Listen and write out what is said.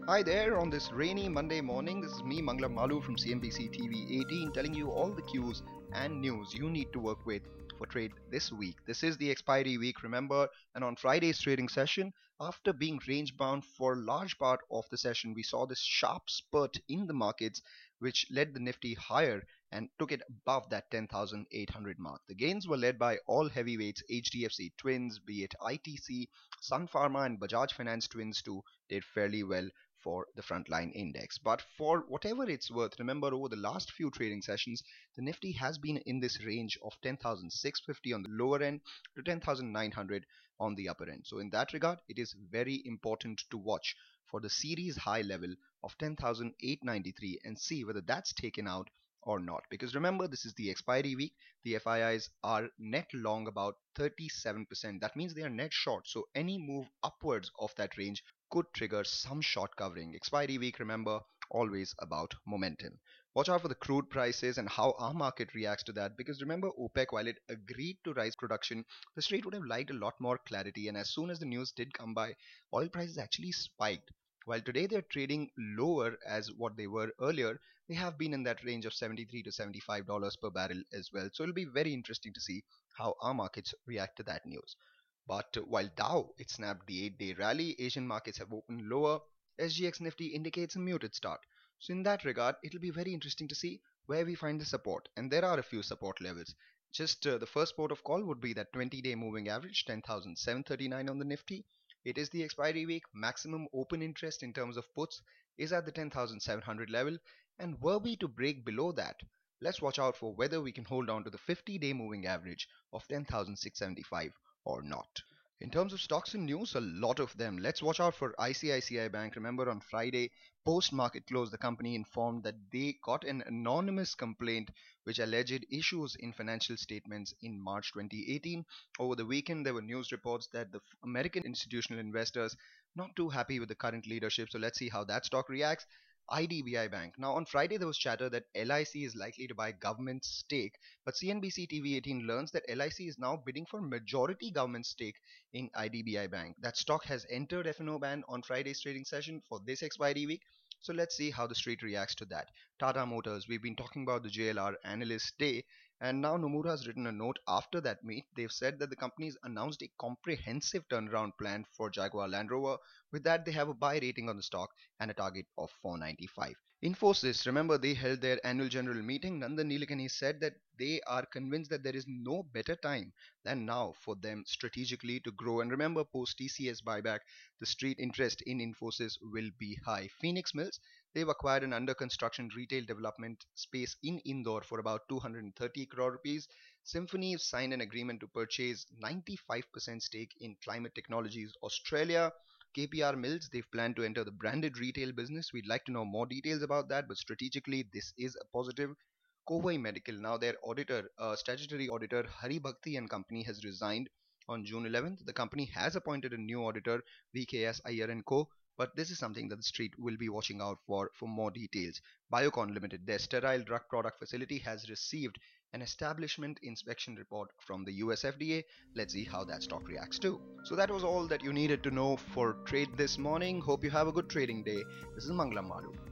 Hi there on this rainy Monday morning. This is me, Manglam Malu from CNBC TV 18, telling you all the cues and news you need to work with for trade this week. This is the expiry week, remember, and on Friday's trading session, after being range bound for a large part of the session, we saw this sharp spurt in the markets which led the Nifty higher and took it above that 10,800 mark. The gains were led by all heavyweights, HDFC Twins, be it ITC, Sun Pharma, and Bajaj Finance Twins too, did fairly well for the frontline index. But for whatever it's worth, remember over the last few trading sessions, the Nifty has been in this range of 10,650 on the lower end to 10,900 on the upper end. So in that regard, it is very important to watch for the series high level of 10,893 and see whether that's taken out or not. Because remember, this is the expiry week. The FIIs are net long about 37%. That means they are net short. So any move upwards of that range could trigger some short covering. Expiry week, remember, always about momentum. Watch out for the crude prices and how our market reacts to that, because remember, OPEC, while it agreed to rise production, the street would have liked a lot more clarity, and as soon as the news did come by, oil prices actually spiked. While today they're trading lower as what they were earlier, they have been in that range of $73 to $75 per barrel as well. So it'll be very interesting to see how our markets react to that news. But while Dow it snapped the 8-day rally, Asian markets have opened lower. SGX Nifty indicates a muted start. So in that regard, it'll be very interesting to see where we find the support. And there are a few support levels. Just the first port of call would be that 20-day moving average, 10,739 on the Nifty. It is the expiry week. Maximum open interest in terms of puts is at the 10,700 level. And were we to break below that, let's watch out for whether we can hold on to the 50-day moving average of 10,675 or not. In terms of stocks and news, a lot of them. Let's watch out for ICICI Bank. Remember, on Friday, post market close, the company informed that they got an anonymous complaint which alleged issues in financial statements in March 2018. Over the weekend, there were news reports that the American institutional investors not too happy with the current leadership. So let's see how that stock reacts. IDBI Bank. Now, on Friday, there was chatter that LIC is likely to buy government stake, but CNBC TV 18 learns that LIC is now bidding for majority government stake in IDBI Bank. That stock has entered F&O ban on Friday's trading session for this expiry week. So let's see how the street reacts to that. Tata Motors, we've been talking about the JLR analyst day, and now Nomura has written a note after that meet. They've said that the company's announced a comprehensive turnaround plan for Jaguar Land Rover. With that, they have a buy rating on the stock and a target of 495. Infosys, remember, they held their annual general meeting. Nandan Nilekani said that they are convinced that there is no better time than now for them strategically to grow. And remember, post TCS buyback, the street interest in Infosys will be high. Phoenix Mills, they've acquired an under construction retail development space in Indore for about 230 crore rupees. Symphony signed an agreement to purchase 95% stake in Climate Technologies Australia. KPR Mills, they've planned to enter the branded retail business. We'd like to know more details about that, but strategically, this is a positive. Kovai Medical, now their auditor, statutory auditor Hari Bhakti and Company has resigned on June 11th. The company has appointed a new auditor, VKS Iyer and Co. But this is something that the street will be watching out for more details. Biocon Limited, their sterile drug product facility has received an establishment inspection report from the US FDA. Let's see how that stock reacts too. So that was all that you needed to know for trade this morning. Hope you have a good trading day. This is Manglam Malu.